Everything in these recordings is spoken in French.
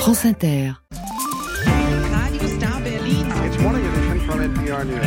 France Inter. Radio Star Berlin. It's morning edition from NPR News.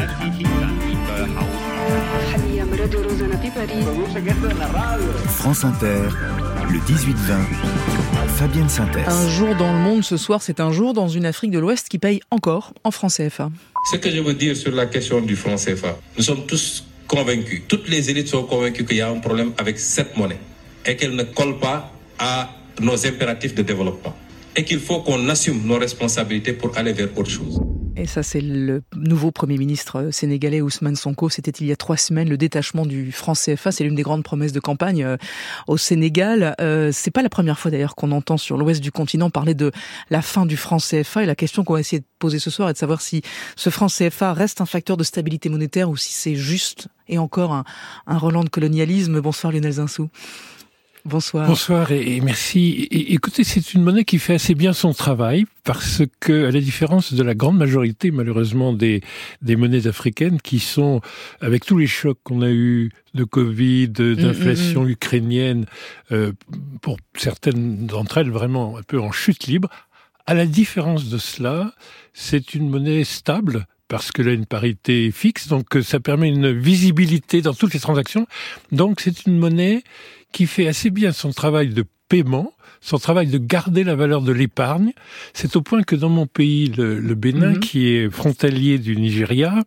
France Inter, le 18-20, Fabienne Synthèse. Un jour dans le monde ce soir, c'est un jour dans une Afrique de l'Ouest qui paye encore en francs CFA. Ce que je veux dire sur la question du franc CFA, nous sommes tous convaincus, toutes les élites sont convaincues qu'il y a un problème avec cette monnaie et qu'elle ne colle pas à nos impératifs de développement et qu'il faut qu'on assume nos responsabilités pour aller vers autre chose. Et ça, c'est le nouveau Premier ministre sénégalais Ousmane Sonko. C'était il y a 3 semaines, le détachement du franc CFA. C'est l'une des grandes promesses de campagne au Sénégal. C'est pas la première fois d'ailleurs qu'on entend sur l'ouest du continent parler de la fin du franc CFA. Et la question qu'on va essayer de poser ce soir est de savoir si ce franc CFA reste un facteur de stabilité monétaire ou si c'est juste et encore un relent de colonialisme. Bonsoir Lionel Zinsou. Bonsoir. Bonsoir et merci. Écoutez, c'est une monnaie qui fait assez bien son travail parce que, à la différence de la grande majorité, malheureusement, des monnaies africaines qui sont, avec tous les chocs qu'on a eus de Covid, d'inflation ukrainienne, pour certaines d'entre elles vraiment un peu en chute libre, à la différence de cela, c'est une monnaie stable, parce qu'elle a une parité fixe, donc ça permet une visibilité dans toutes les transactions. Donc c'est une monnaie qui fait assez bien son travail de paiement, son travail de garder la valeur de l'épargne. C'est au point que dans mon pays, le Bénin, qui est frontalier du Nigeria,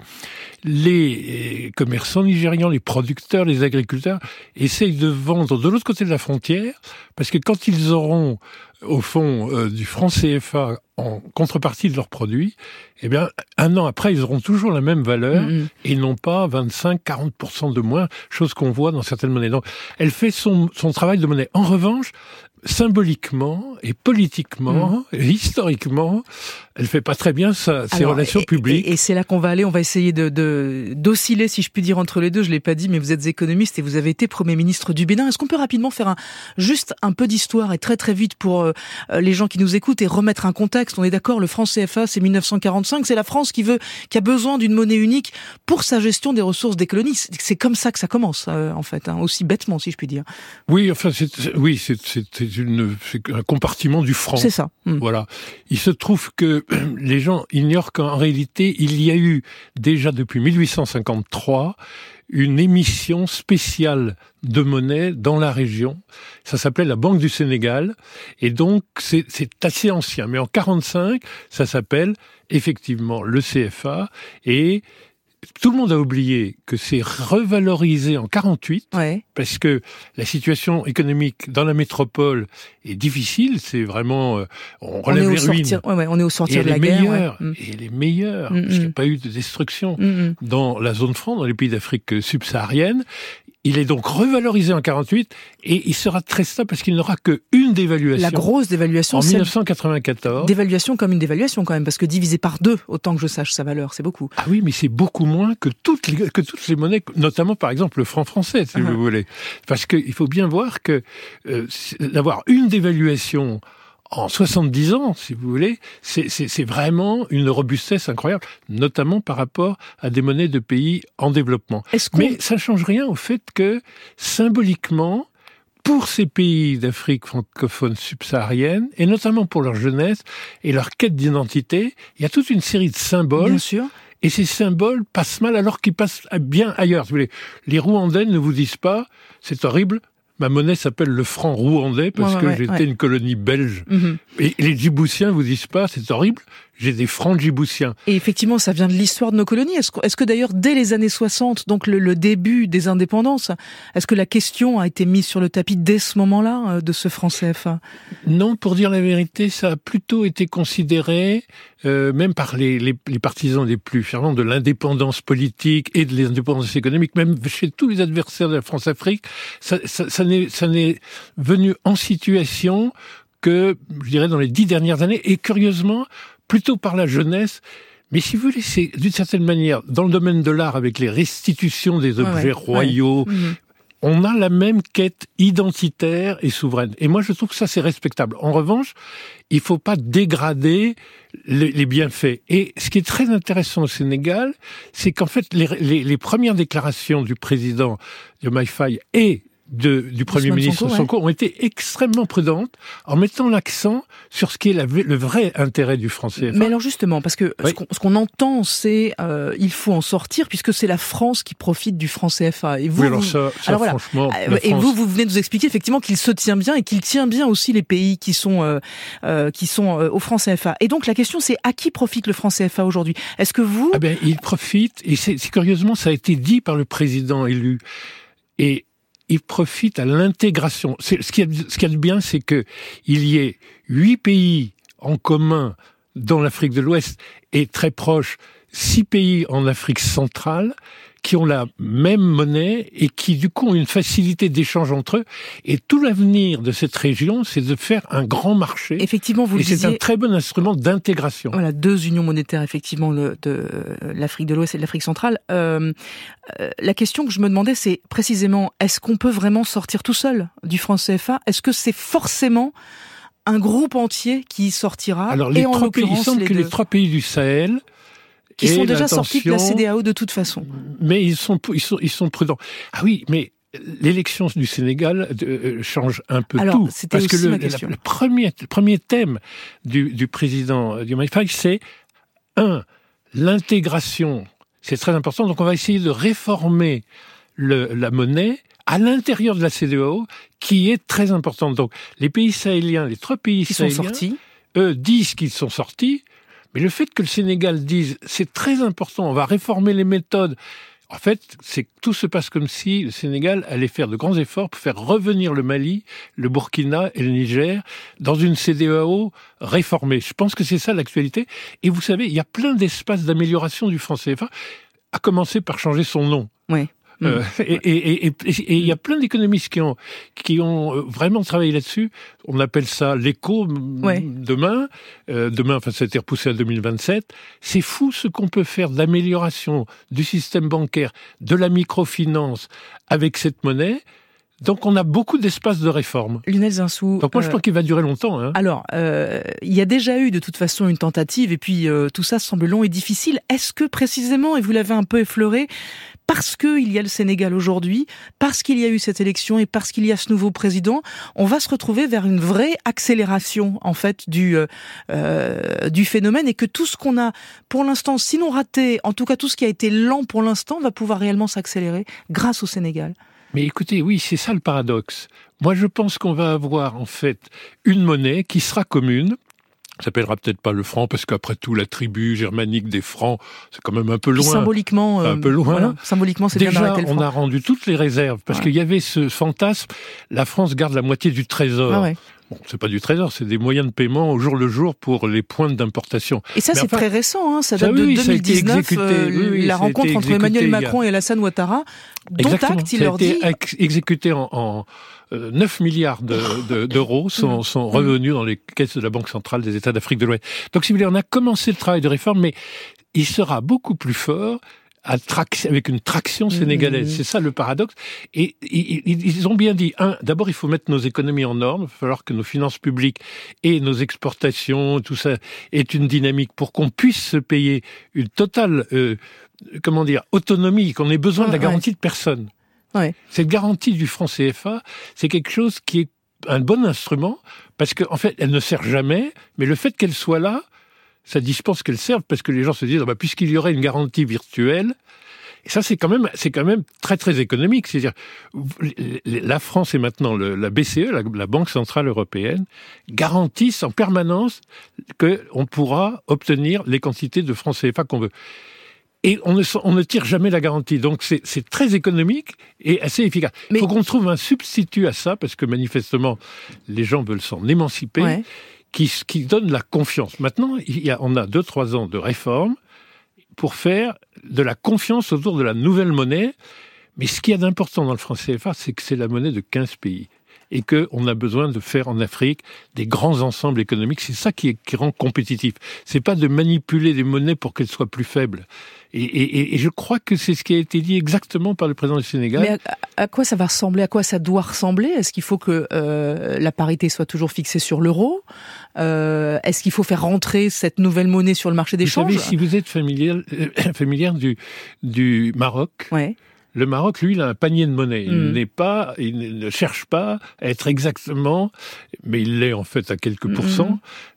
les commerçants nigérians, les producteurs, les agriculteurs essayent de vendre de l'autre côté de la frontière, parce que quand ils auront au fond du franc CFA en contrepartie de leurs produits, eh bien, 1 an après, ils auront toujours la même valeur et non pas 25-40% de moins, chose qu'on voit dans certaines monnaies. Donc, elle fait son travail de monnaie. En revanche, symboliquement et politiquement, et historiquement, elle fait pas très bien ses relations publiques. Et c'est là qu'on va aller. On va essayer d'osciller, si je puis dire, entre les deux. Je l'ai pas dit, mais vous êtes économiste et vous avez été Premier ministre du Bénin. Est-ce qu'on peut rapidement faire juste un peu d'histoire et très très vite pour les gens qui nous écoutent et remettre un contexte? On est d'accord, le franc CFA, c'est 1945. C'est la France qui a besoin d'une monnaie unique pour sa gestion des ressources des colonies. C'est comme ça que ça commence, en fait, aussi bêtement, si je puis dire. Oui, enfin, c'est un compartiment du franc. C'est ça. Voilà. Il se trouve que les gens ignorent qu'en réalité, il y a eu déjà depuis 1853 une émission spéciale de monnaie dans la région. Ça s'appelait la Banque du Sénégal. Et donc, c'est assez ancien. Mais en 45, ça s'appelle effectivement le CFA. Et tout le monde a oublié que c'est revalorisé en 48, parce que la situation économique dans la métropole est difficile. C'est vraiment, on relève les ruines. On est au sortir de la guerre. Et elle est meilleure, parce qu'il n'y a pas eu de destruction dans la zone franc, dans les pays d'Afrique subsaharienne. Il est donc revalorisé en 48 et il sera très stable parce qu'il n'aura qu'une dévaluation. La grosse dévaluation, en 1994. Dévaluation comme une dévaluation quand même, parce que divisé par 2, autant que je sache sa valeur, c'est beaucoup. Ah oui, mais c'est beaucoup moins que toutes les monnaies, notamment par exemple le franc français, si vous voulez. Parce qu'il faut bien voir que d'avoir une dévaluation en 70 ans, si vous voulez, c'est vraiment une robustesse incroyable, notamment par rapport à des monnaies de pays en développement. Mais ça change rien au fait que, symboliquement, pour ces pays d'Afrique francophone subsaharienne, et notamment pour leur jeunesse et leur quête d'identité, il y a toute une série de symboles. Bien sûr. Et ces symboles passent mal alors qu'ils passent bien ailleurs. Si vous voulez. Les Rwandais ne vous disent pas, c'est horrible, ma monnaie s'appelle le franc rwandais parce que j'étais une colonie belge. Et les Djiboutiens vous disent pas, c'est horrible, j'ai des francs djiboutiens. Et effectivement, ça vient de l'histoire de nos colonies. Est-ce que d'ailleurs, dès les années 60, donc le début des indépendances, est-ce que la question a été mise sur le tapis dès ce moment-là, de ce franc CFA? Non, pour dire la vérité, ça a plutôt été considéré, même par les partisans les plus fervents de l'indépendance politique et de l'indépendance économique, même chez tous les adversaires de la France-Afrique, ça n'est venu en situation que, je dirais, dans les 10 dernières années, et curieusement, plutôt par la jeunesse. Mais si vous voulez, c'est d'une certaine manière, dans le domaine de l'art, avec les restitutions des objets royaux, on a la même quête identitaire et souveraine. Et moi, je trouve que ça, c'est respectable. En revanche, il faut pas dégrader les bienfaits. Et ce qui est très intéressant au Sénégal, c'est qu'en fait, les premières déclarations du président Diomaye Faye et du Premier ministre Sonko ont été extrêmement prudentes en mettant l'accent sur ce qui est le vrai intérêt du franc CFA. Mais alors justement, parce que ce qu'on entend, c'est il faut en sortir puisque c'est la France qui profite du franc CFA. Et vous, franchement, et vous venez de nous expliquer effectivement qu'il se tient bien et qu'il tient bien aussi les pays qui sont au franc CFA. Et donc la question, c'est à qui profite le franc CFA aujourd'hui ? Est-ce que vous... il profite, et c'est curieusement, ça a été dit par le président élu, et il profite à l'intégration. Ce qu'il y a de bien, c'est que il y ait 8 pays en commun dans l'Afrique de l'Ouest et très proche, 6 pays en Afrique centrale qui ont la même monnaie et qui, du coup, ont une facilité d'échange entre eux. Et tout l'avenir de cette région, c'est de faire un grand marché. Effectivement, vous le disiez. Et c'est un très bon instrument d'intégration. Voilà, 2 unions monétaires, effectivement, de l'Afrique de l'Ouest et de l'Afrique centrale. La question que je me demandais, c'est précisément, est-ce qu'on peut vraiment sortir tout seul du franc CFA ? Est-ce que c'est forcément un groupe entier qui sortira ? Alors, il semble que les 3 pays du Sahel... qui sont déjà sortis de la CEDEAO de toute façon. Mais ils sont prudents. Ah oui, mais l'élection du Sénégal change un peu tout. Parce que le premier thème du président Diomaye Faye, c'est l'intégration. C'est très important. Donc on va essayer de réformer la monnaie à l'intérieur de la CEDEAO, qui est très importante. Donc les pays sahéliens, les 3 pays sahéliens, sont sortis, eux disent qu'ils sont sortis. Mais le fait que le Sénégal dise « c'est très important, on va réformer les méthodes », en fait, tout se passe comme si le Sénégal allait faire de grands efforts pour faire revenir le Mali, le Burkina et le Niger dans une CEDEAO réformée. Je pense que c'est ça l'actualité. Et vous savez, il y a plein d'espaces d'amélioration du franc CFA, à commencer par changer son nom. Oui. Et il y a plein d'économistes qui ont vraiment travaillé là-dessus. On appelle ça l'éco demain. Demain, ça a été repoussé à 2027. C'est fou ce qu'on peut faire d'amélioration du système bancaire, de la microfinance avec cette monnaie. Donc on a beaucoup d'espace de réforme. Lionel Zinsou. Donc moi je pense qu'il va durer longtemps. Alors, il y a déjà eu de toute façon une tentative et puis tout ça semble long et difficile. Est-ce que précisément, et vous l'avez un peu effleuré, parce qu'il y a le Sénégal aujourd'hui, parce qu'il y a eu cette élection et parce qu'il y a ce nouveau président, on va se retrouver vers une vraie accélération en fait du phénomène et que tout ce qu'on a pour l'instant, sinon raté, en tout cas tout ce qui a été lent pour l'instant, va pouvoir réellement s'accélérer grâce au Sénégal. Mais écoutez, oui, c'est ça le paradoxe. Moi, je pense qu'on va avoir, en fait, une monnaie qui sera commune. Ça s'appellera peut-être pas le franc, parce qu'après tout, la tribu germanique des francs, c'est quand même un peu loin. Puis symboliquement, un peu loin. Voilà, symboliquement, c'est déjà, bien d'arrêter le franc. On a rendu toutes les réserves, parce qu'il y avait ce fantasme, la France garde la moitié du trésor. Ah ouais. Bon, c'est pas du trésor, c'est des moyens de paiement au jour le jour pour les points d'importation. Et ça, c'est très récent, ça date de 2019, la rencontre entre Emmanuel Macron et Alassane Ouattara, dont acte, il leur dit... Ça a été exécuté en 9 milliards d'euros sont revenus dans les caisses de la Banque centrale des États d'Afrique de l'Ouest. Donc, si vous voulez, on a commencé le travail de réforme, mais il sera beaucoup plus fort avec une traction sénégalaise. C'est ça le paradoxe. Et ils ont bien dit, d'abord il faut mettre nos économies en ordre, il va falloir que nos finances publiques et nos exportations, tout ça, aient une dynamique pour qu'on puisse se payer une totale, autonomie, qu'on ait besoin de la garantie de personne. Ouais. Cette garantie du franc CFA, c'est quelque chose qui est un bon instrument, parce qu'en fait, elle ne sert jamais, mais le fait qu'elle soit là, ça dispense qu'elle serve, parce que les gens se disent, puisqu'il y aurait une garantie virtuelle, et ça c'est quand même très très économique. C'est-à-dire, la France et maintenant la BCE, la Banque Centrale Européenne, garantissent en permanence qu'on pourra obtenir les quantités de francs CFA qu'on veut. Et on ne tire jamais la garantie. Donc c'est très économique et assez efficace. Il faut qu'on trouve un substitut à ça, parce que manifestement, les gens veulent s'en émanciper. Ouais. Qui donne la confiance. Maintenant, on a 2-3 ans de réforme pour faire de la confiance autour de la nouvelle monnaie. Mais ce qu'il y a d'important dans le franc CFA, c'est que c'est la monnaie de 15 pays. Et qu'on a besoin de faire en Afrique des grands ensembles économiques. C'est ça qui rend compétitif. C'est pas de manipuler des monnaies pour qu'elles soient plus faibles. Et je crois que c'est ce qui a été dit exactement par le président du Sénégal. Mais à quoi ça va ressembler ? À quoi ça doit ressembler ? Est-ce qu'il faut que la parité soit toujours fixée sur l'euro ? Est-ce qu'il faut faire rentrer cette nouvelle monnaie sur le marché des changes ? Vous savez, si vous êtes familière du Maroc... Ouais. Le Maroc, lui, il a un panier de monnaie. Il ne cherche pas à être exactement, mais il l'est en fait à quelques pourcents,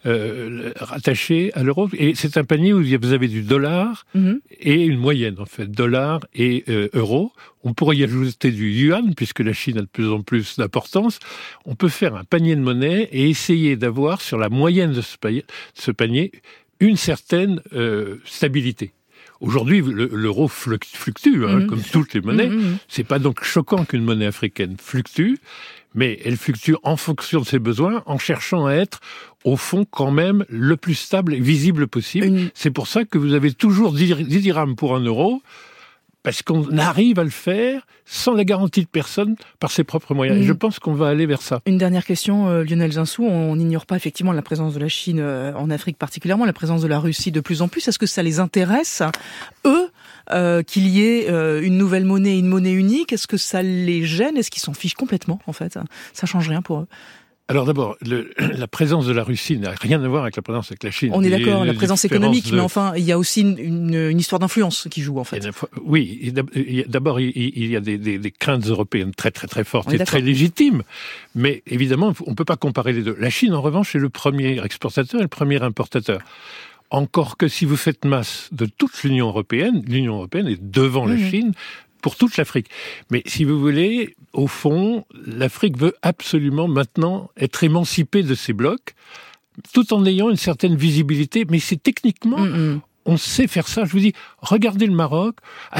rattaché à l'euro. Et c'est un panier où vous avez du dollar et une moyenne, en fait, dollar et euro. On pourrait y ajouter du yuan, puisque la Chine a de plus en plus d'importance. On peut faire un panier de monnaie et essayer d'avoir, sur la moyenne de ce panier, une certaine stabilité. Aujourd'hui, l'euro fluctue, comme toutes les monnaies. C'est pas donc choquant qu'une monnaie africaine fluctue, mais elle fluctue en fonction de ses besoins, en cherchant à être, au fond, quand même, le plus stable et visible possible. C'est pour ça que vous avez toujours 10 dirhams pour 1 euro, parce qu'on arrive à le faire sans la garantie de personne par ses propres moyens. Et je pense qu'on va aller vers ça. Une dernière question, Lionel Zinsou. On n'ignore pas effectivement la présence de la Chine en Afrique particulièrement, la présence de la Russie de plus en plus. Est-ce que ça les intéresse, eux, qu'il y ait une nouvelle monnaie, une monnaie unique? Est-ce que ça les gêne? Est-ce qu'ils s'en fichent complètement, en fait? Ça change rien pour eux. Alors d'abord, la présence de la Russie n'a rien à voir avec la présence avec la Chine. On est d'accord, la présence économique, mais enfin, il y a aussi une histoire d'influence qui joue, en fait. Oui, d'abord, il y a des craintes européennes très très très fortes et très légitimes, mais évidemment, on ne peut pas comparer les deux. La Chine, en revanche, est le premier exportateur et le premier importateur. Encore que si vous faites masse de toute l'Union européenne est devant la Chine, pour toute l'Afrique. Mais si vous voulez, au fond, l'Afrique veut absolument maintenant être émancipée de ces blocs, tout en ayant une certaine visibilité. Mais c'est techniquement, on sait faire ça. Je vous dis, regardez le Maroc,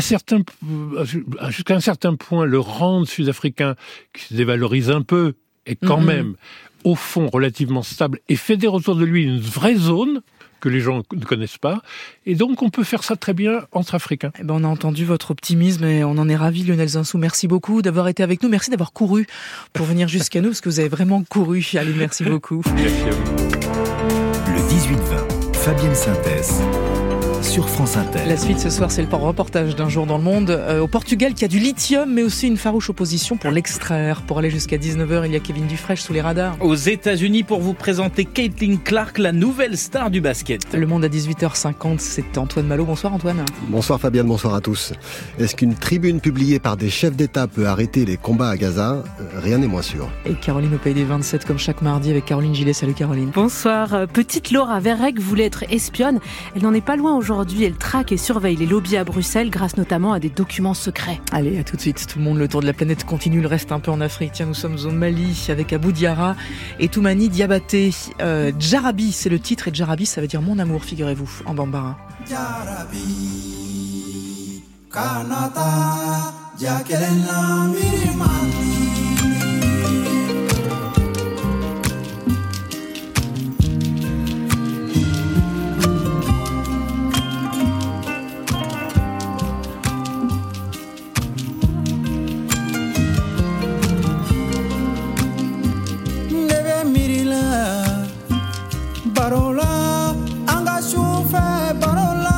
jusqu'à un certain point, le rand sud-africain, qui se dévalorise un peu, est quand même, au fond, relativement stable, et fédère autour de lui une vraie zone que les gens ne connaissent pas. Et donc, on peut faire ça très bien entre Africains. Eh ben, on a entendu votre optimisme et on en est ravis, Lionel Zinsou. Merci beaucoup d'avoir été avec nous. Merci d'avoir couru pour venir jusqu'à nous, parce que vous avez vraiment couru. Allez, merci beaucoup. Merci à vous. Le 18-20, Fabienne Synthèse. Sur France Inter. La suite ce soir, c'est le reportage d'un jour dans le monde. Au Portugal, qui a du lithium, mais aussi une farouche opposition pour l'extraire. Pour aller jusqu'à 19h, il y a Kevin Dufresne sous les radars. Aux États-Unis, pour vous présenter Caitlin Clark, la nouvelle star du basket. Le monde à 18h50, c'est Antoine Malo. Bonsoir Antoine. Bonsoir Fabienne, bonsoir à tous. Est-ce qu'une tribune publiée par des chefs d'État peut arrêter les combats à Gaza ? Rien n'est moins sûr. Et Caroline au Pays des 27, comme chaque mardi, avec Caroline Gillet. Salut Caroline. Bonsoir. Petite Laura Verreg voulait être espionne. Elle n'en est pas loin aujourd'hui. Elle traque et surveille les lobbies à Bruxelles grâce notamment à des documents secrets. Allez, à tout de suite. Tout le monde, le tour de la planète continue. Le reste un peu en Afrique. Tiens, nous sommes au Mali avec Abou Diarra et Toumani Diabaté. Djarabi, c'est le titre, et Djarabi, ça veut dire mon amour, figurez-vous, en bambara. Djarabi, Kanata, Djakelena, Mirimani. Barola, anga chufe barola.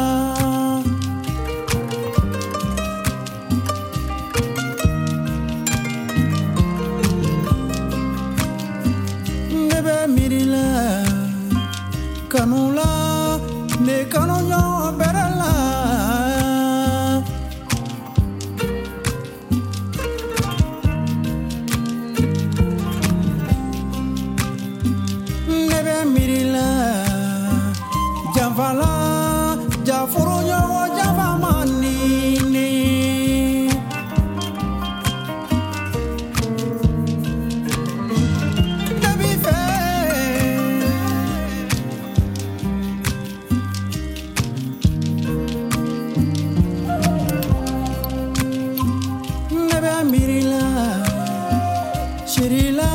Nebe mirila, kanula, ne kanonyo berala. Javala, Jafuruyo, Javamanini. Nebife, Nebe Mirila, Shirila.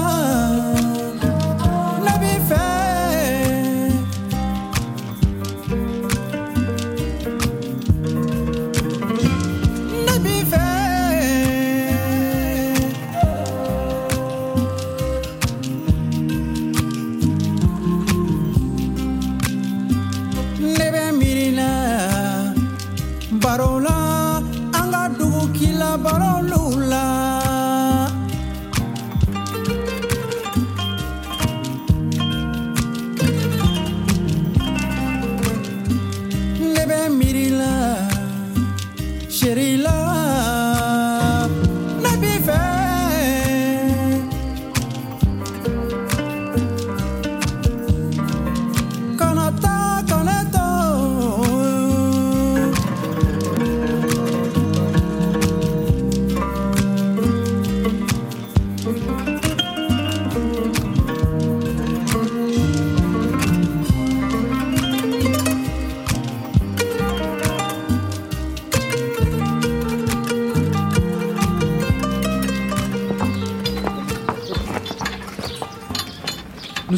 Barola, anga dugu kila barolula. Nebe mirila, sherila.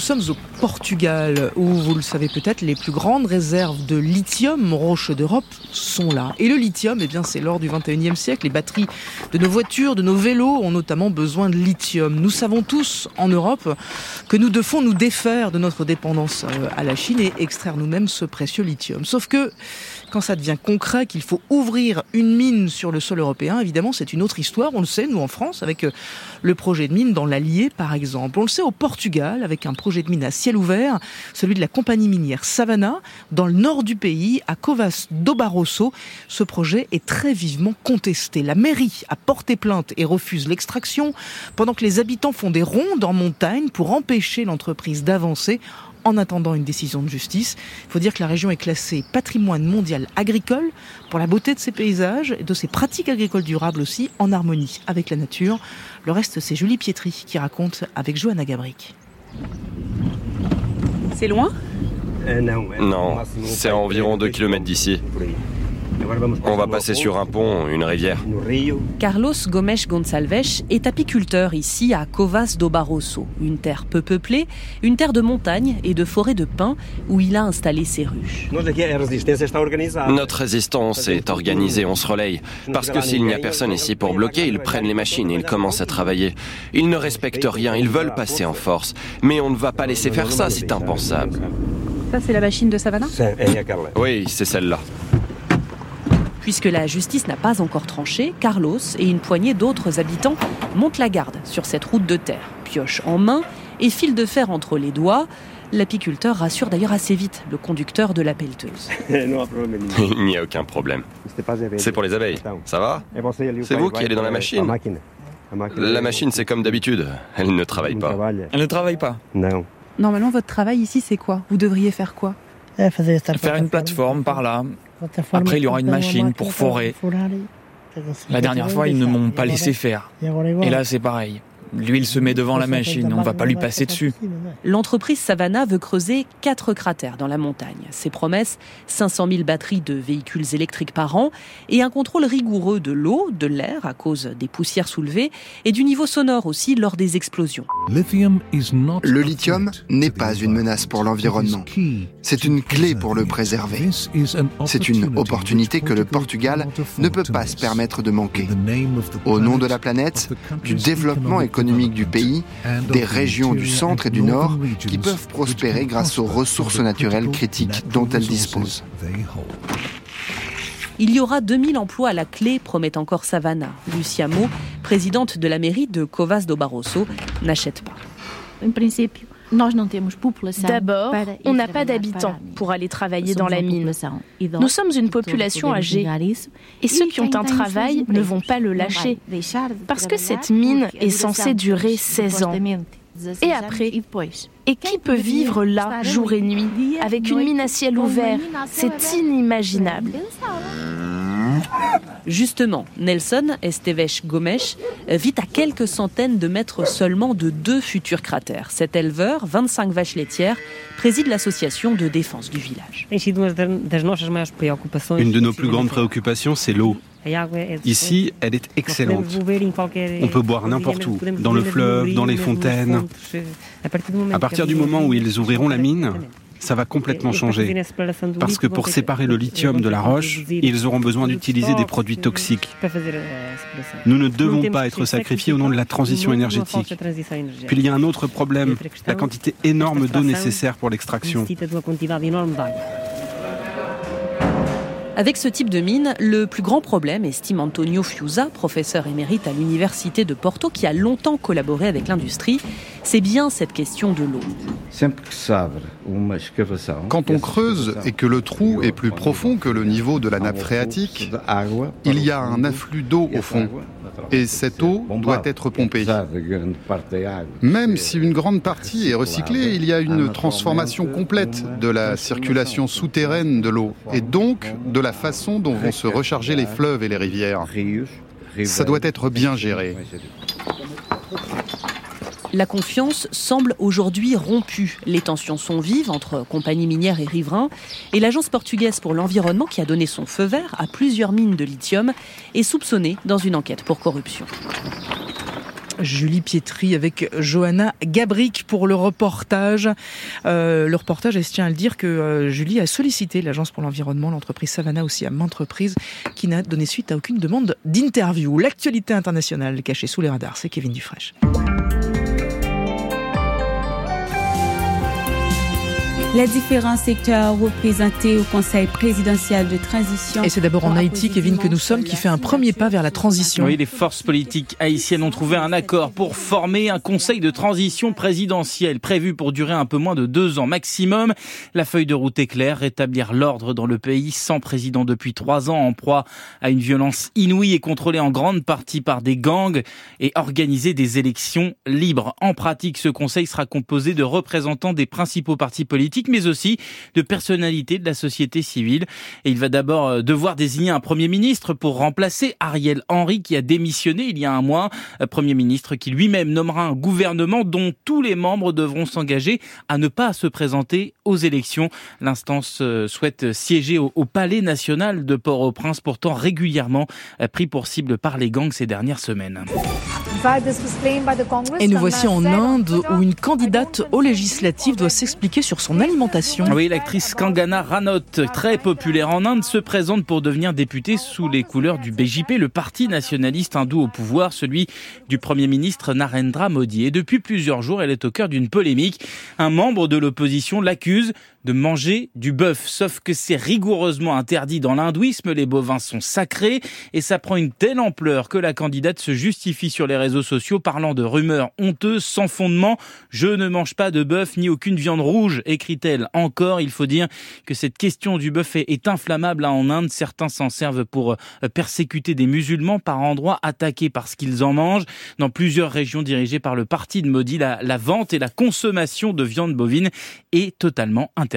sommes au Portugal, où, vous le savez peut-être, les plus grandes réserves de lithium, roche d'Europe, sont là. Et le lithium, eh bien, c'est l'or du 21e siècle. Les batteries de nos voitures, de nos vélos ont notamment besoin de lithium. Nous savons tous, en Europe, que nous devons nous défaire de notre dépendance à la Chine et extraire nous-mêmes ce précieux lithium. Sauf que, quand ça devient concret, qu'il faut ouvrir une mine sur le sol européen, évidemment, c'est une autre histoire. On le sait, nous, en France, avec le projet de mine dans l'Allier, par exemple. On le sait au Portugal, avec un projet de mine à ciel ouvert, celui de la compagnie minière Savannah, dans le nord du pays, à Covas do Barroso. Ce projet est très vivement contesté. La mairie a porté plainte et refuse l'extraction, pendant que les habitants font des rondes en montagne pour empêcher l'entreprise d'avancer, en attendant une décision de justice. Il faut dire que la région est classée patrimoine mondial agricole pour la beauté de ses paysages et de ses pratiques agricoles durables aussi, en harmonie avec la nature. Le reste, c'est Julie Pietri qui raconte avec Johanna Gabrick. C'est loin ? Non, c'est à environ 2 km d'ici. On va passer sur un pont, une rivière. Carlos Gomes Gonçalves est apiculteur ici à Covas do Barroso, une terre peu peuplée, une terre de montagne et de forêt de pins où il a installé ses ruches. Notre résistance est organisée, on se relaye. Parce que s'il n'y a personne ici pour bloquer, ils prennent les machines et ils commencent à travailler. Ils ne respectent rien, ils veulent passer en force. Mais on ne va pas laisser faire ça, c'est impensable. Ça, c'est la machine de Savannah ? Oui, c'est celle-là. Puisque la justice n'a pas encore tranché, Carlos et une poignée d'autres habitants montent la garde sur cette route de terre, pioche en main et fil de fer entre les doigts. L'apiculteur rassure d'ailleurs assez vite le conducteur de la pelleteuse. Il n'y a aucun problème. C'est pour les abeilles, ça va ? C'est vous qui allez dans la machine ? La machine, c'est comme d'habitude, elle ne travaille pas. Elle ne travaille pas ? Non. Normalement, votre travail ici, c'est quoi ? Vous devriez faire quoi ? Faire une plateforme par là. Après, il y aura une machine pour forer. La dernière fois, ils ne m'ont pas laissé faire. Et là, c'est pareil. L'huile se met devant la machine, on ne va pas lui passer dessus. L'entreprise Savannah veut creuser 4 cratères dans la montagne. Ses promesses, 500 000 batteries de véhicules électriques par an et un contrôle rigoureux de l'eau, de l'air à cause des poussières soulevées et du niveau sonore aussi lors des explosions. Le lithium n'est pas une menace pour l'environnement. C'est une clé pour le préserver. C'est une opportunité que le Portugal ne peut pas se permettre de manquer. Au nom de la planète, du développement économique du pays, des régions du centre et du nord qui peuvent prospérer grâce aux ressources naturelles critiques dont elles disposent. Il y aura 2000 emplois à la clé, promet encore Savannah. Lucia Mo, présidente de la mairie de Covas do Barroso, n'achète pas. D'abord, on n'a pas d'habitants pour aller travailler dans la mine. Nous sommes une population âgée et ceux qui ont un travail ne vont pas le lâcher parce que cette mine est censée durer 16 ans. Et après ? Et qui peut vivre là, jour et nuit, avec une mine à ciel ouvert ? C'est inimaginable. Justement, Nelson Esteves Gomes vit à quelques centaines de mètres seulement de 2 futurs cratères. Cet éleveur, 25 vaches laitières, préside l'association de défense du village. Une de nos plus grandes préoccupations, c'est l'eau. Ici, elle est excellente. On peut boire n'importe où, dans le fleuve, dans les fontaines. À partir du moment où ils ouvriront la mine, ça va complètement changer. Parce que pour séparer le lithium de la roche, ils auront besoin d'utiliser des produits toxiques. Nous ne devons pas être sacrifiés au nom de la transition énergétique. Puis il y a un autre problème, la quantité énorme d'eau nécessaire pour l'extraction. Avec ce type de mine, le plus grand problème, estime Antonio Fiusa, professeur émérite à l'université de Porto, qui a longtemps collaboré avec l'industrie, c'est bien cette question de l'eau. Quand on creuse et que le trou est plus profond que le niveau de la nappe phréatique, il y a un afflux d'eau au fond. Et cette eau doit être pompée. Même si une grande partie est recyclée, il y a une transformation complète de la circulation souterraine de l'eau et donc de la façon dont vont se recharger les fleuves et les rivières. Ça doit être bien géré. La confiance semble aujourd'hui rompue. Les tensions sont vives entre compagnies minières et riverains. Et l'Agence portugaise pour l'environnement, qui a donné son feu vert à plusieurs mines de lithium, est soupçonnée dans une enquête pour corruption. Julie Pietri avec Johanna Gabric pour le reportage. Le reportage, elle se tient à le dire que Julie a sollicité l'Agence pour l'environnement, l'entreprise Savannah aussi à maintes reprises, qui n'a donné suite à aucune demande d'interview. L'actualité internationale cachée sous les radars, c'est Kevin Dufresne. Les différents secteurs représentés au Conseil présidentiel de transition. Et c'est d'abord en Haïti, Kevin, que nous sommes, qui fait un premier pas vers la transition. Oui, les forces politiques haïtiennes ont trouvé un accord pour former un conseil de transition présidentielle prévu pour durer un peu moins de 2 ans maximum. La feuille de route est claire, rétablir l'ordre dans le pays sans président depuis 3 ans, en proie à une violence inouïe et contrôlée en grande partie par des gangs, et organiser des élections libres. En pratique, ce conseil sera composé de représentants des principaux partis politiques, mais aussi de personnalités de la société civile. Et il va d'abord devoir désigner un Premier ministre pour remplacer Ariel Henry, qui a démissionné il y a un mois. Premier ministre qui lui-même nommera un gouvernement dont tous les membres devront s'engager à ne pas se présenter aux élections. L'instance souhaite siéger au Palais national de Port-au-Prince, pourtant régulièrement pris pour cible par les gangs ces dernières semaines. Et nous voici en Inde, où une candidate aux législatives doit s'expliquer sur son alimentation. Oui, l'actrice Kangana Ranaut, très populaire en Inde, se présente pour devenir députée sous les couleurs du BJP, le parti nationaliste hindou au pouvoir, celui du Premier ministre Narendra Modi. Et depuis plusieurs jours, elle est au cœur d'une polémique. Un membre de l'opposition l'accuse de manger du bœuf. Sauf que c'est rigoureusement interdit dans l'hindouisme, les bovins sont sacrés, et ça prend une telle ampleur que la candidate se justifie sur les réseaux sociaux, parlant de rumeurs honteuses sans fondement. « Je ne mange pas de bœuf ni aucune viande rouge », écrit-elle encore. Il faut dire que cette question du bœuf est inflammable en Inde. Certains s'en servent pour persécuter des musulmans par endroits attaqués parce qu'ils en mangent. Dans plusieurs régions dirigées par le parti de Modi, la vente et la consommation de viande bovine est totalement interdite.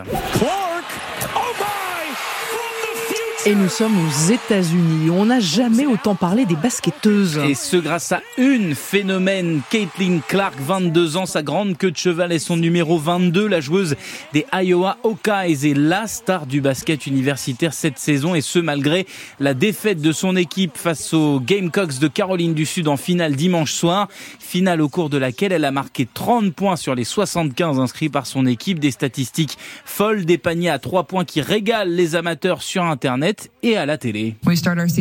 Et nous sommes aux États-Unis. On n'a jamais autant parlé des basketteuses. Et ce grâce à une phénomène, Caitlin Clark, 22 ans, sa grande queue de cheval et son numéro 22, la joueuse des Iowa Hawkeyes est la star du basket universitaire cette saison, et ce malgré la défaite de son équipe face aux Gamecocks de Caroline du Sud en finale dimanche soir. Finale au cours de laquelle elle a marqué 30 points sur les 75 inscrits par son équipe. Des statistiques folles, des paniers à 3 points qui régalent les amateurs sur Internet et à la télé. On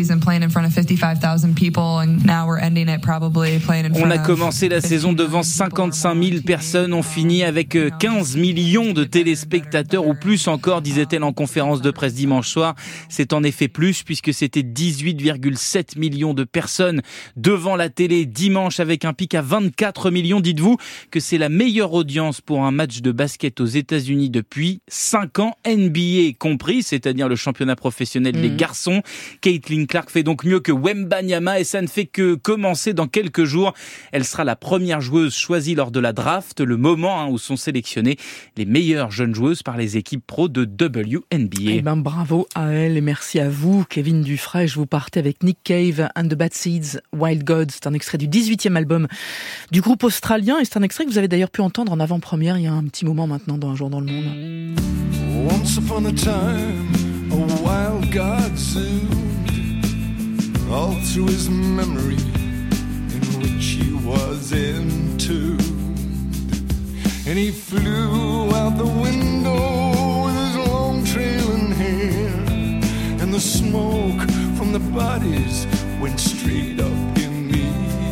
a commencé la saison devant 55 000 personnes, on finit avec 15 millions de téléspectateurs ou plus encore, disait-elle en conférence de presse dimanche soir. C'est en effet plus, puisque c'était 18,7 millions de personnes devant la télé dimanche, avec un pic à 24 millions. Dites-vous que c'est la meilleure audience pour un match de basket aux États-Unis depuis 5 ans, NBA compris, c'est-à-dire le championnat professionnel des garçons. Caitlin Clark fait donc mieux que Wembanyama, et ça ne fait que commencer dans quelques jours. Elle sera la première joueuse choisie lors de la draft, le moment où sont sélectionnées les meilleures jeunes joueuses par les équipes pro de WNBA. Eh ben, bravo à elle et merci à vous, Kevin Dufresne. Vous partez avec Nick Cave and the Bad Seeds, Wild Gods. C'est un extrait du 18e album du groupe australien, et c'est un extrait que vous avez d'ailleurs pu entendre en avant-première il y a un petit moment maintenant dans Un jour dans le monde. Once upon a time, a wild god zoomed all through his memory, in which he was entombed, and he flew out the window with his long trailing hair, and the smoke from the bodies went straight up in the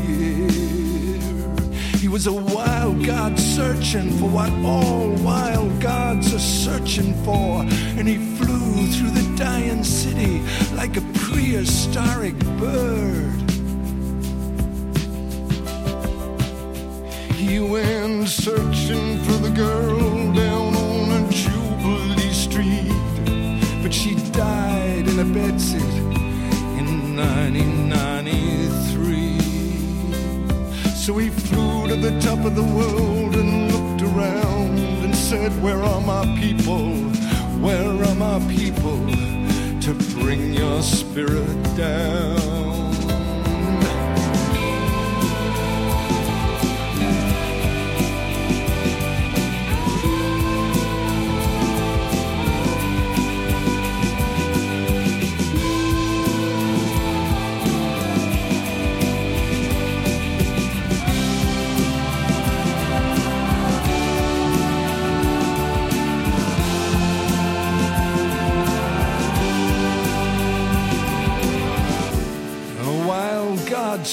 air. He was a wild god searching for what all wild gods are searching for, and he flew through the dying city like a prehistoric bird. He went searching for the girl down on a Jubilee Street, but she died in a bedsit in 1993. So he flew to the top of the world and looked around and said, where are my people? Where are my people to bring your spirit down?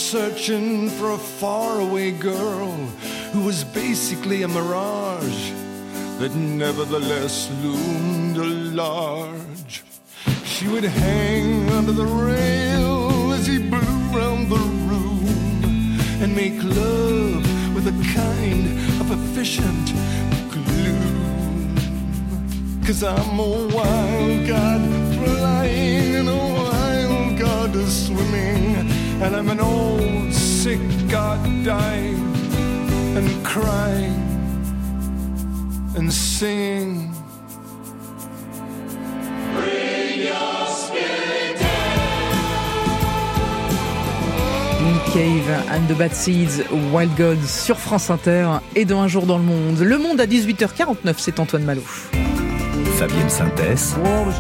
searching for a faraway girl who was basically a mirage that nevertheless loomed large. She would hang under the rail as he blew round the room and make love with a kind of efficient gloom. 'Cause I'm a wild god flying and a wild god swimming, and I'm an old sick god dying and crying and singing. Bring your spirit Nick Cave and the Bad Seeds, Wild Gods sur France Inter et dans Un jour dans le monde. Le Monde à 18h49, c'est Antoine Malouf. Fabienne Synthèse.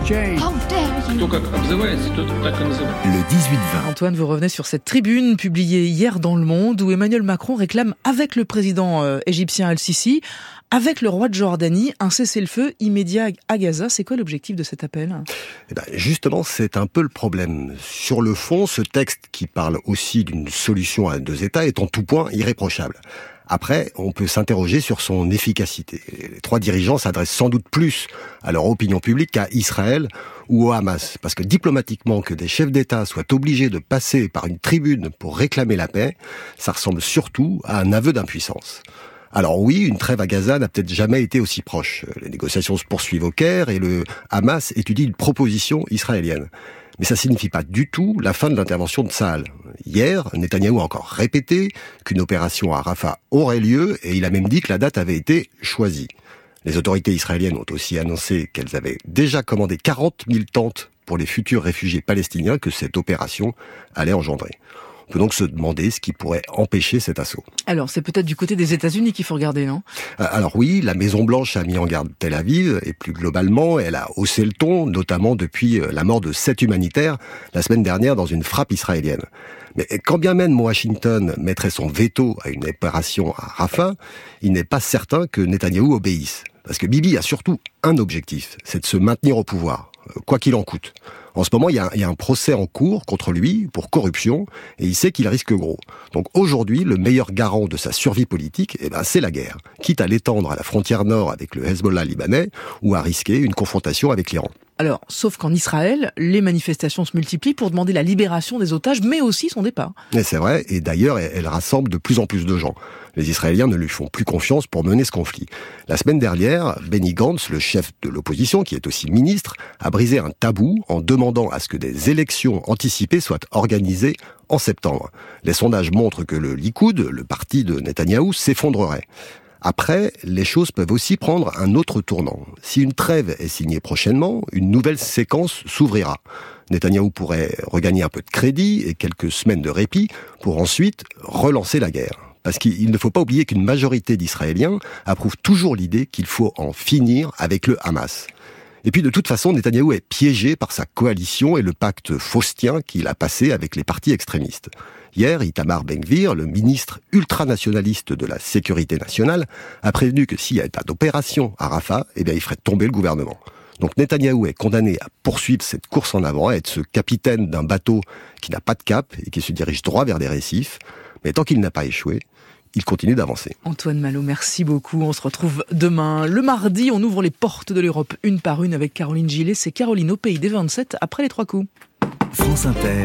Le 18-20. Antoine, vous revenez sur cette tribune publiée hier dans Le Monde où Emmanuel Macron réclame avec le président égyptien Al-Sisi, avec le roi de Jordanie, un cessez-le-feu immédiat à Gaza. C'est quoi l'objectif de cet appel ? Justement, c'est un peu le problème. Sur le fond, ce texte qui parle aussi d'une solution à 2 États est en tout point irréprochable. Après, on peut s'interroger sur son efficacité. Les 3 dirigeants s'adressent sans doute plus à leur opinion publique qu'à Israël ou au Hamas. Parce que diplomatiquement, que des chefs d'État soient obligés de passer par une tribune pour réclamer la paix, ça ressemble surtout à un aveu d'impuissance. Alors oui, une trêve à Gaza n'a peut-être jamais été aussi proche. Les négociations se poursuivent au Caire et le Hamas étudie une proposition israélienne. Mais ça signifie pas du tout la fin de l'intervention de Tsahal. Hier, Netanyahou a encore répété qu'une opération à Rafah aurait lieu et il a même dit que la date avait été choisie. Les autorités israéliennes ont aussi annoncé qu'elles avaient déjà commandé 40 000 tentes pour les futurs réfugiés palestiniens que cette opération allait engendrer. On peut donc se demander ce qui pourrait empêcher cet assaut. Alors, c'est peut-être du côté des États-Unis qu'il faut regarder, non ? Alors oui, la Maison-Blanche a mis en garde Tel Aviv, et plus globalement, elle a haussé le ton, notamment depuis la mort de 7 humanitaires la semaine dernière dans une frappe israélienne. Mais quand bien même Washington mettrait son veto à une opération à Rafah, il n'est pas certain que Netanyahou obéisse. Parce que Bibi a surtout un objectif, c'est de se maintenir au pouvoir, quoi qu'il en coûte. En ce moment, il y a un procès en cours contre lui pour corruption et il sait qu'il risque gros. Donc aujourd'hui, le meilleur garant de sa survie politique, c'est la guerre, quitte à l'étendre à la frontière nord avec le Hezbollah libanais ou à risquer une confrontation avec l'Iran. Alors, sauf qu'en Israël, les manifestations se multiplient pour demander la libération des otages, mais aussi son départ. Et c'est vrai, et d'ailleurs, elle rassemble de plus en plus de gens. Les Israéliens ne lui font plus confiance pour mener ce conflit. La semaine dernière, Benny Gantz, le chef de l'opposition, qui est aussi ministre, a brisé un tabou en demandant à ce que des élections anticipées soient organisées en septembre. Les sondages montrent que le Likoud, le parti de Netanyahou, s'effondrerait. Après, les choses peuvent aussi prendre un autre tournant. Si une trêve est signée prochainement, une nouvelle séquence s'ouvrira. Netanyahou pourrait regagner un peu de crédit et quelques semaines de répit pour ensuite relancer la guerre. Parce qu'il ne faut pas oublier qu'une majorité d'Israéliens approuve toujours l'idée qu'il faut en finir avec le Hamas. Et puis de toute façon, Netanyahou est piégé par sa coalition et le pacte faustien qu'il a passé avec les partis extrémistes. Hier, Itamar Ben-Gvir, le ministre ultranationaliste de la Sécurité nationale, a prévenu que s'il n'y avait pas d'opération à Rafah, il ferait tomber le gouvernement. Donc Netanyahou est condamné à poursuivre cette course en avant, à être ce capitaine d'un bateau qui n'a pas de cap et qui se dirige droit vers des récifs. Mais tant qu'il n'a pas échoué, il continue d'avancer. Antoine Malo, merci beaucoup. On se retrouve demain. Le mardi, on ouvre les portes de l'Europe une par une avec Caroline Gillet. C'est Caroline au pays des 27 après les 3 coups. France Inter.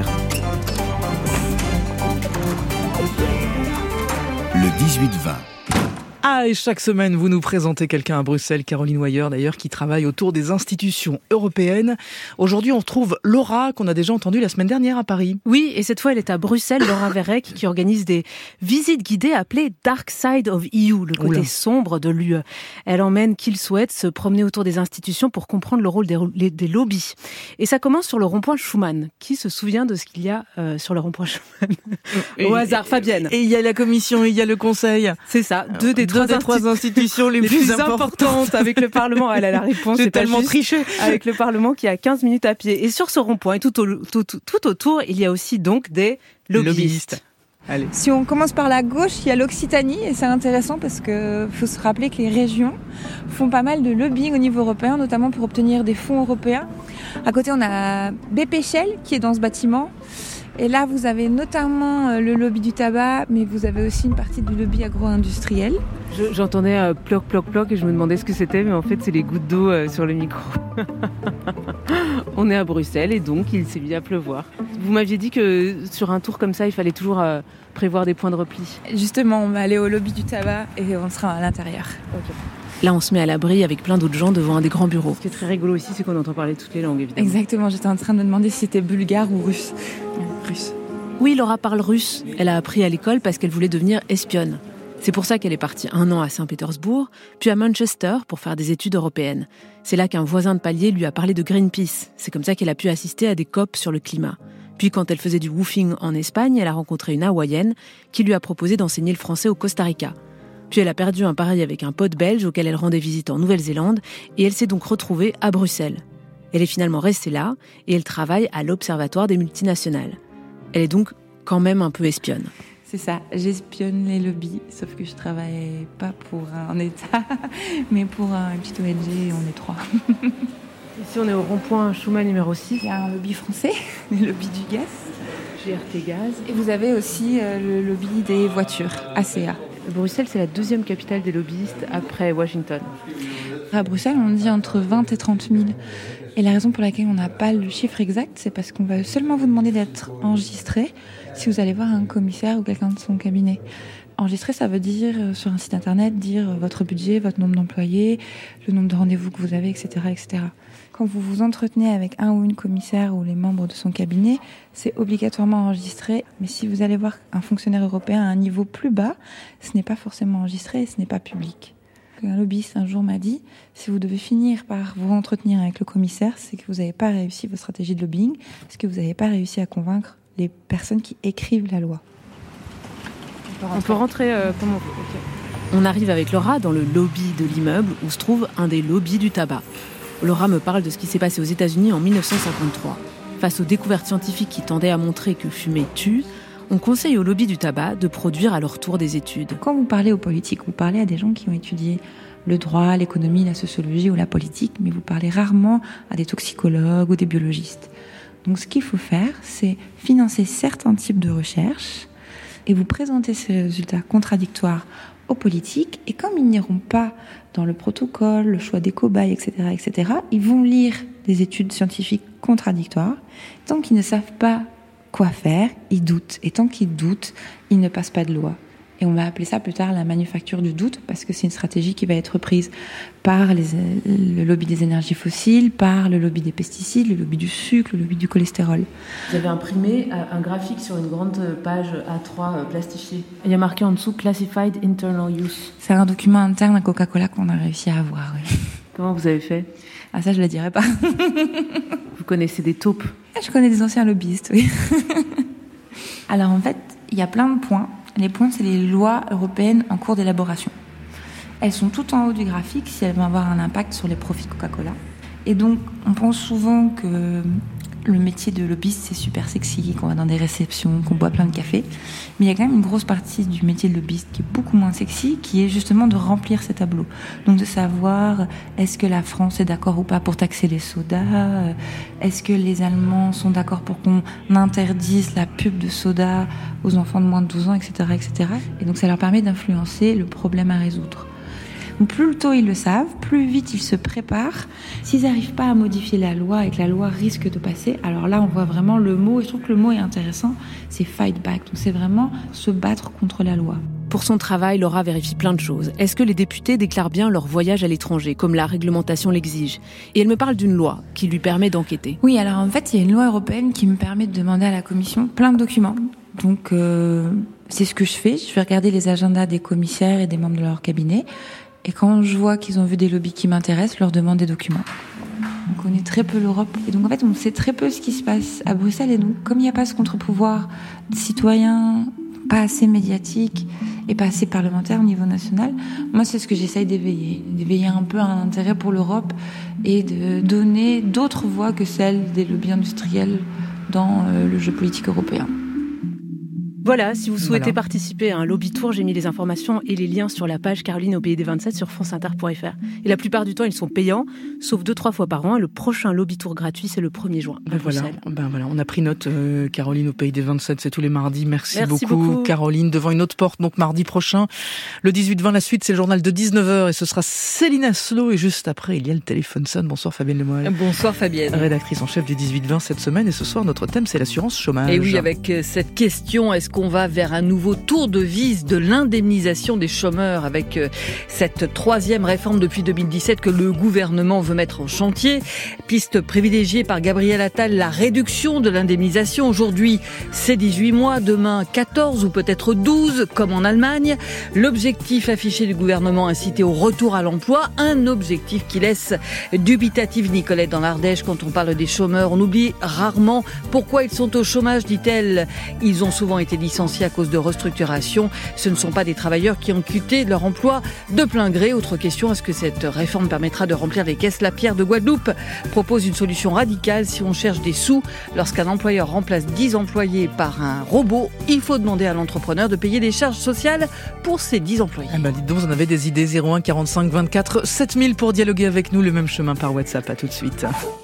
Le 18-20. Ah, et chaque semaine, vous nous présentez quelqu'un à Bruxelles, Caroline Wayer d'ailleurs, qui travaille autour des institutions européennes. Aujourd'hui, on retrouve Laura, qu'on a déjà entendue la semaine dernière à Paris. Oui, et cette fois, elle est à Bruxelles, Laura Verrec, qui organise des visites guidées appelées Dark Side of EU, le côté sombre de l'UE. Elle emmène qui le souhaite se promener autour des institutions pour comprendre le rôle des lobbies. Et ça commence sur le rond-point Schuman. Qui se souvient de ce qu'il y a sur le rond-point Schuman ? Au hasard, Fabienne. Et il y a la Commission, il y a le Conseil. C'est ça, deux des trois institutions les plus importantes avec le Parlement. Elle a la réponse. J'ai tellement triché. Avec le Parlement qui a 15 minutes à pied. Et sur ce rond-point, tout autour, il y a aussi donc des lobbyistes. Allez. Si on commence par la gauche, il y a l'Occitanie et c'est intéressant parce que faut se rappeler que les régions font pas mal de lobbying au niveau européen, notamment pour obtenir des fonds européens. À côté, on a BP Shell qui est dans ce bâtiment Et là, vous avez notamment le lobby du tabac, mais vous avez aussi une partie du lobby agro-industriel. J'entendais ploc, ploc, ploc et je me demandais ce que c'était, mais en fait, c'est les gouttes d'eau sur le micro. On est à Bruxelles et donc il s'est mis à pleuvoir. Vous m'aviez dit que sur un tour comme ça, il fallait toujours prévoir des points de repli. Justement, on va aller au lobby du tabac et on sera à l'intérieur. Okay. Là, on se met à l'abri avec plein d'autres gens devant un des grands bureaux. Ce qui est très rigolo aussi, c'est qu'on entend parler toutes les langues, évidemment. Exactement, j'étais en train de me demander si c'était bulgare ou russe. Russe. Oui, Laura parle russe. Elle a appris à l'école parce qu'elle voulait devenir espionne. C'est pour ça qu'elle est partie 1 an à Saint-Pétersbourg, puis à Manchester pour faire des études européennes. C'est là qu'un voisin de palier lui a parlé de Greenpeace. C'est comme ça qu'elle a pu assister à des COP sur le climat. Puis quand elle faisait du woofing en Espagne, elle a rencontré une Hawaïenne qui lui a proposé d'enseigner le français au Costa Rica. Puis elle a perdu un pari avec un pote belge auquel elle rendait visite en Nouvelle-Zélande et elle s'est donc retrouvée à Bruxelles. Elle est finalement restée là et elle travaille à l'Observatoire des multinationales. Elle est donc quand même un peu espionne. C'est ça, j'espionne les lobbies, sauf que je travaille pas pour un État, mais pour une petite ONG, on est 3. Ici, on est au rond-point Schumann numéro 6. Il y a un lobby français, le lobby du gaz. GRT Gaz. Et vous avez aussi le lobby des voitures, ACA. Bruxelles, c'est la 2e capitale des lobbyistes après Washington. À Bruxelles, on dit entre 20 et 30 000. Et la raison pour laquelle on n'a pas le chiffre exact, c'est parce qu'on va seulement vous demander d'être enregistré si vous allez voir un commissaire ou quelqu'un de son cabinet. Enregistrer, ça veut dire, sur un site internet, dire votre budget, votre nombre d'employés, le nombre de rendez-vous que vous avez, etc., etc. Quand vous vous entretenez avec un ou une commissaire ou les membres de son cabinet, c'est obligatoirement enregistré. Mais si vous allez voir un fonctionnaire européen à un niveau plus bas, ce n'est pas forcément enregistré et ce n'est pas public. Un lobbyiste un jour m'a dit, si vous devez finir par vous entretenir avec le commissaire, c'est que vous n'avez pas réussi votre stratégie de lobbying, parce que vous n'avez pas réussi à convaincre les personnes qui écrivent la loi. On peut rentrer comme on veut. Okay. On arrive avec Laura dans le lobby de l'immeuble où se trouve un des lobbies du tabac. Laura me parle de ce qui s'est passé aux États-Unis en 1953. Face aux découvertes scientifiques qui tendaient à montrer que fumer tue, on conseille au lobby du tabac de produire à leur tour des études. Quand vous parlez aux politiques, vous parlez à des gens qui ont étudié le droit, l'économie, la sociologie ou la politique, mais vous parlez rarement à des toxicologues ou des biologistes. Donc ce qu'il faut faire, c'est financer certains types de recherches et vous présenter ces résultats contradictoires aux politiques. Et comme ils n'iront pas dans le protocole, le choix des cobayes, etc., ils vont lire des études scientifiques contradictoires. Tant qu'ils ne savent pas quoi faire, ils doutent. Et tant qu'ils doutent, ils ne passent pas de loi. Et on va appeler ça plus tard la manufacture du doute, parce que c'est une stratégie qui va être prise par le lobby des énergies fossiles, par le lobby des pesticides, le lobby du sucre, le lobby du cholestérol. Vous avez imprimé un graphique sur une grande page A3 plastifiée. Il y a marqué en dessous « Classified Internal Use ». C'est un document interne à Coca-Cola qu'on a réussi à avoir. Oui. Comment vous avez fait ? Ah ça, je ne le dirai pas. Vous connaissez des taupes ? Je connais des anciens lobbyistes, oui. Alors en fait, il y a plein de points. Les points, c'est les lois européennes en cours d'élaboration. Elles sont tout en haut du graphique si elles vont avoir un impact sur les profits de Coca-Cola. Et donc, on pense souvent que le métier de lobbyiste, c'est super sexy, qu'on va dans des réceptions, qu'on boit plein de café. Mais il y a quand même une grosse partie du métier de lobbyiste qui est beaucoup moins sexy, qui est justement de remplir ces tableaux. Donc de savoir, est-ce que la France est d'accord ou pas pour taxer les sodas ? Est-ce que les Allemands sont d'accord pour qu'on interdise la pub de soda aux enfants de moins de 12 ans, etc., etc. Et donc ça leur permet d'influencer le problème à résoudre. Donc plus tôt ils le savent, plus vite ils se préparent. S'ils n'arrivent pas à modifier la loi et que la loi risque de passer, alors là on voit vraiment le mot, et je trouve que le mot est intéressant, c'est fight back. Donc c'est vraiment se battre contre la loi. Pour son travail, Laura vérifie plein de choses. Est-ce que les députés déclarent bien leur voyage à l'étranger, comme la réglementation l'exige ? Et elle me parle d'une loi qui lui permet d'enquêter. Oui, alors en fait, il y a une loi européenne qui me permet de demander à la Commission plein de documents. Donc c'est ce que je fais. Je vais regarder les agendas des commissaires et des membres de leur cabinet. Et quand je vois qu'ils ont vu des lobbies qui m'intéressent, je leur demande des documents. On connaît très peu l'Europe. Et donc en fait, on sait très peu ce qui se passe à Bruxelles. Et donc comme il n'y a pas ce contre-pouvoir citoyen, pas assez médiatique et pas assez parlementaire au niveau national, moi c'est ce que j'essaye d'éveiller. D'éveiller un peu un intérêt pour l'Europe et de donner d'autres voix que celles des lobbies industriels dans le jeu politique européen. Voilà, si vous souhaitez participer à un lobby tour, j'ai mis les informations et les liens sur la page Caroline au pays des 27 sur franceinter.fr. Et la plupart du temps, ils sont payants, sauf 2-3 fois par an. Et le prochain lobby tour gratuit, c'est le 1er juin. Voilà, on a pris note, Caroline au pays des 27, c'est tous les mardis. Merci beaucoup, Caroline. Devant une autre porte, donc mardi prochain, le 18-20, la suite, c'est le journal de 19h et ce sera Céline Aslo. Et juste après, il y a le téléphone sonne. Bonsoir Fabienne Lemoyle. Bonsoir Fabienne. Rédactrice en chef du 18-20 cette semaine. Et ce soir, notre thème, c'est l'assurance chômage. Et oui, avec cette question, est-ce qu'on va vers un nouveau tour de vis de l'indemnisation des chômeurs avec cette 3e réforme depuis 2017 que le gouvernement veut mettre en chantier? Piste privilégiée par Gabriel Attal, la réduction de l'indemnisation. Aujourd'hui, c'est 18 mois, demain 14 ou peut-être 12, comme en Allemagne. L'objectif affiché du gouvernement, inciter au retour à l'emploi, un objectif qui laisse dubitative Nicolette dans l'Ardèche. Quand on parle des chômeurs, on oublie rarement pourquoi ils sont au chômage, dit-elle. Ils ont souvent été licenciés à cause de restructuration. Ce ne sont pas des travailleurs qui ont quitté leur emploi de plein gré. Autre question, est-ce que cette réforme permettra de remplir les caisses? La Pierre de Guadeloupe propose une solution radicale. Si on cherche des sous, lorsqu'un employeur remplace 10 employés par un robot, il faut demander à l'entrepreneur de payer des charges sociales pour ces 10 employés. Dites donc, vous en avez des idées. 01 45 24 7000 pour dialoguer avec nous. Le même chemin par WhatsApp. À tout de suite.